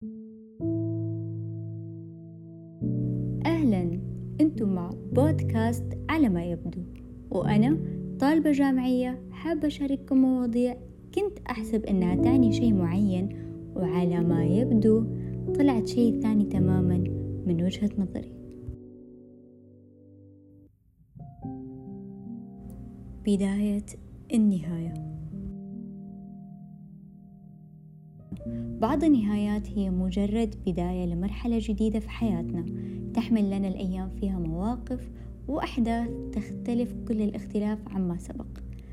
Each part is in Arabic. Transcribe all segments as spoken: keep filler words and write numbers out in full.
أهلا، أنتم مع بودكاست على ما يبدو، وأنا طالبة جامعية حابة أشارككم مواضيع كنت أحسب أنها تعني شيء معين، وعلى ما يبدو طلعت شيء ثاني تماما من وجهة نظري. بداية النهاية. بعض النهايات هي مجرد بداية لمرحلة جديدة في حياتنا، تحمل لنا الأيام فيها مواقف وأحداث تختلف كل الاختلاف عما سبق.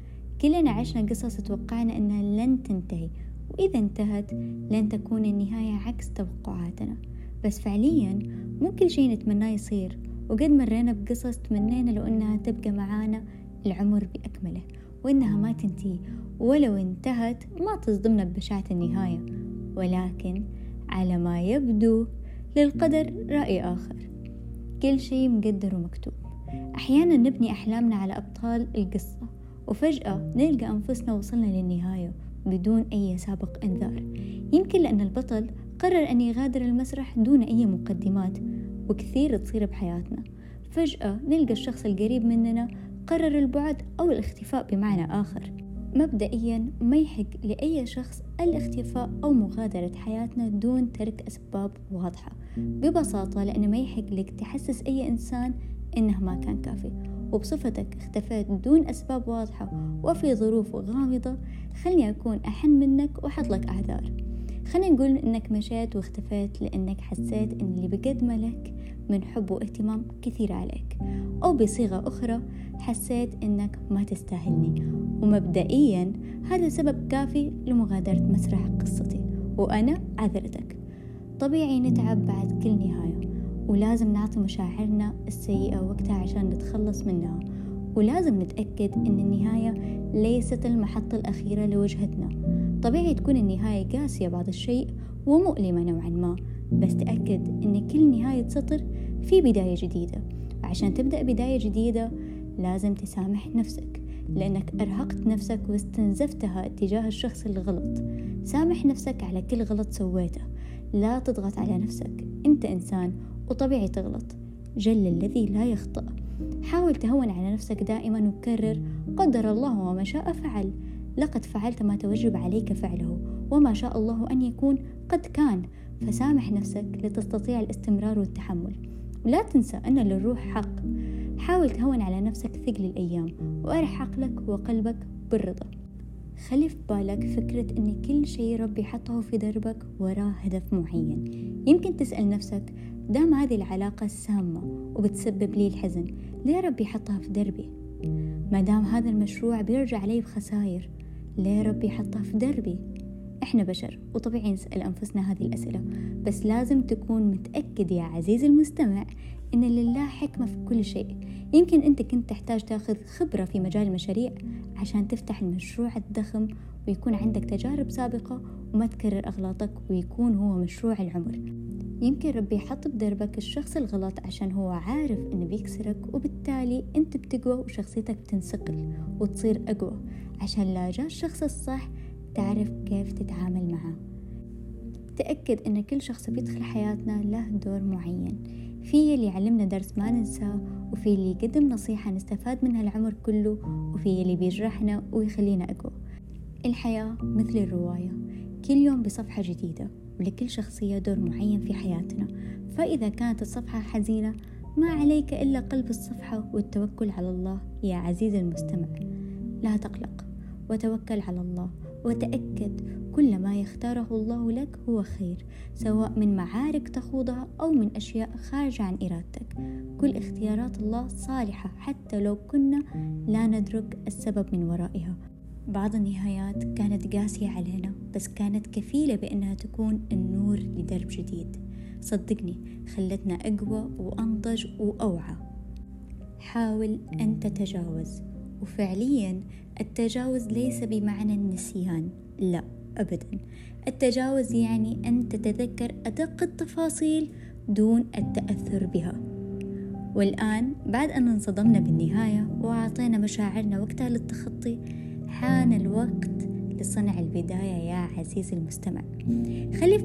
كلنا عشنا قصص توقعنا أنها لن تنتهي، وإذا انتهت لن تكون النهاية عكس توقعاتنا، بس فعليا مو كل شيء نتمناه يصير، وقد مرينا بقصص تمنينا لو أنها تبقى معانا العمر بأكمله، وإنها ما تنتهي، ولو انتهت ما تصدمنا ببشاعة النهاية. ولكن على ما يبدو للقدر رأي آخر، كل شيء مقدر ومكتوب. أحيانا نبني أحلامنا على أبطال القصة، وفجأة نلقى أنفسنا وصلنا للنهاية بدون أي سابق إنذار، يمكن لأن البطل قرر أن يغادر المسرح دون أي مقدمات. وكثير تصير بحياتنا، فجأة نلقى الشخص القريب مننا قرر البعد أو الاختفاء بمعنى آخر. مبدئيا ما يحق لأي شخص الاختفاء أو مغادرة حياتنا دون ترك أسباب واضحة، ببساطة لأنه ما يحق لك تحسس أي إنسان إنه ما كان كافي، وبصفتك اختفيت دون أسباب واضحة وفي ظروف غامضة، خلني أكون أحن منك وأحط لك أعذار. خلينا نقول إنك مشيت واختفيت لأنك حسيت إن اللي بقدمه لك من حب واهتمام كثير عليك، أو بصيغة أخرى حسيت إنك ما تستاهلني، ومبدئيا هذا سبب كافي لمغادرة مسرح قصتي، وأنا عذرتك. طبيعي نتعب بعد كل نهاية، ولازم نعطي مشاعرنا السيئة وقتها عشان نتخلص منها، ولازم نتأكد إن النهاية ليست المحطة الأخيرة لوجهتنا. طبيعي تكون النهاية قاسية بعض الشيء ومؤلمة نوعا ما، بس تأكد إن كل نهاية سطر في بداية جديدة، وعشان تبدأ بداية جديدة لازم تسامح نفسك، لأنك أرهقت نفسك واستنزفتها تجاه الشخص الغلط. سامح نفسك على كل غلط سويته، لا تضغط على نفسك، أنت إنسان وطبيعي تغلط، جل الذي لا يخطأ. حاول تهون على نفسك دائما وكرر قدر الله وما شاء فعل، لقد فعلت ما توجب عليك فعله، وما شاء الله أن يكون قد كان. فسامح نفسك لتستطيع الاستمرار والتحمل، ولا تنسى أن للروح حق. حاول تهون على نفسك ثقل الأيام، وأرح عقلك وقلبك بالرضا. خلي في بالك فكرة أن كل شيء ربي حطه في دربك وراه هدف معين. يمكن تسأل نفسك، دام هذه العلاقة سامة وبتسبب لي الحزن، ليه ربي حطها في دربي؟ ما دام هذا المشروع بيرجع علي بخسائر، ليه ربي حطها في دربي؟ إحنا بشر وطبيعي نسأل أنفسنا هذه الأسئلة، بس لازم تكون متأكد يا عزيزي المستمع إن لله حكمة في كل شيء. يمكن أنت كنت تحتاج تاخذ خبرة في مجال المشاريع عشان تفتح المشروع الضخم، ويكون عندك تجارب سابقة وما تكرر أغلاطك، ويكون هو مشروع العمر. يمكن ربي يحط بدربك الشخص الغلط عشان هو عارف إنه بيكسرك، وبالتالي أنت بتقوى وشخصيتك بتنسقل وتصير أقوى، عشان لا جاء الشخص الصح تعرف كيف تتعامل معه. تأكد إن كل شخص بيدخل حياتنا له دور معين، في اللي يعلمنا درس ما ننساه، وفي اللي يقدم نصيحة نستفاد منها العمر كله، وفي اللي بيجرحنا ويخلينا أقوى. الحياة مثل الرواية، كل يوم بصفحة جديدة، ولكل شخصية دور معين في حياتنا. فإذا كانت الصفحة حزينة ما عليك إلا قلب الصفحة والتوكل على الله يا عزيز المستمع. لا تقلق وتوكل على الله، وتأكد كل ما يختاره الله لك هو خير، سواء من معارك تخوضها أو من أشياء خارجة عن إرادتك. كل اختيارات الله صالحة حتى لو كنا لا ندرك السبب من ورائها. بعض النهايات كانت قاسية علينا، بس كانت كفيلة بأنها تكون النور لدرب جديد. صدقني خلتنا أقوى وأنضج وأوعى. حاول أن تتجاوز، وفعليا التجاوز ليس بمعنى النسيان، لا أبدا. التجاوز يعني أن تتذكر أدق التفاصيل دون التأثر بها. والآن بعد أن انصدمنا بالنهاية وأعطينا مشاعرنا وقتها للتخطي، حان الوقت لصنع البداية يا عزيزي المستمع. خلي في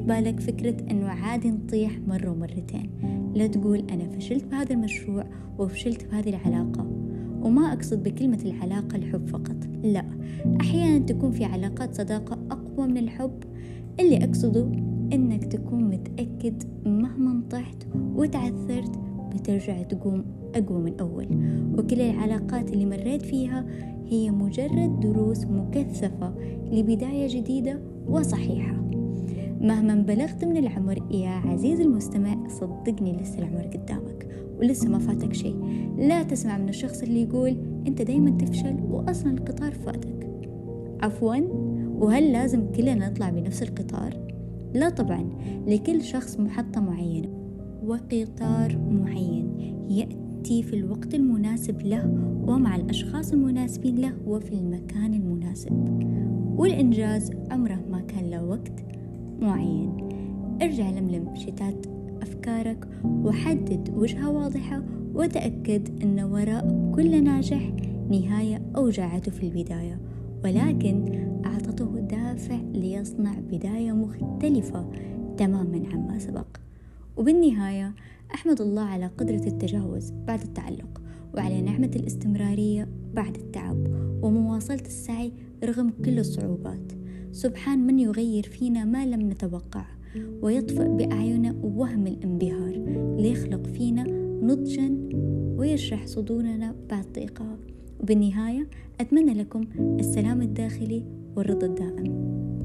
بالك فكرة أنه عادي نطيح مرة ومرتين. لا تقول أنا فشلت بهذا المشروع وفشلت بهذه العلاقة. وما أقصد بكلمة العلاقة الحب فقط، لا، أحيانا تكون في علاقات صداقة أقوى من الحب. اللي أقصده أنك تكون متأكد مهما طحت وتعثرت بترجع تقوم أقوى من أول، وكل العلاقات اللي مريت فيها هي مجرد دروس مكثفة لبداية جديدة وصحيحة. مهما بلغت من العمر يا عزيز المستمع، صدقني لسه العمر قدامك ولسه ما فاتك شيء. لا تسمع من الشخص اللي يقول أنت دايما تفشل وأصلا القطار فاتك. عفوا، وهل لازم كلنا نطلع بنفس القطار؟ لا طبعا، لكل شخص محطة معينة وقطار معين يأتي في الوقت المناسب له ومع الأشخاص المناسبين له وفي المكان المناسب. والإنجاز عمره ما كان له وقت معين. ارجع لملم شتات أفكارك وحدد وجهة واضحة، وتأكد أن وراء كل ناجح نهاية أوجعته في البداية، ولكن أعطته دافع ليصنع بداية مختلفة تماما عما سبق. وبالنهاية أحمد الله على قدرة التجاوز بعد التعلق، وعلى نعمة الاستمرارية بعد التعب، ومواصلة السعي رغم كل الصعوبات. سبحان من يغير فينا ما لم نتوقع، ويطفئ بأعيننا وهم الانبهار، ليخلق فينا نضجا ويشرح صدورنا بعد ضيقها. وبالنهاية أتمنى لكم السلام الداخلي والرضا الدائم.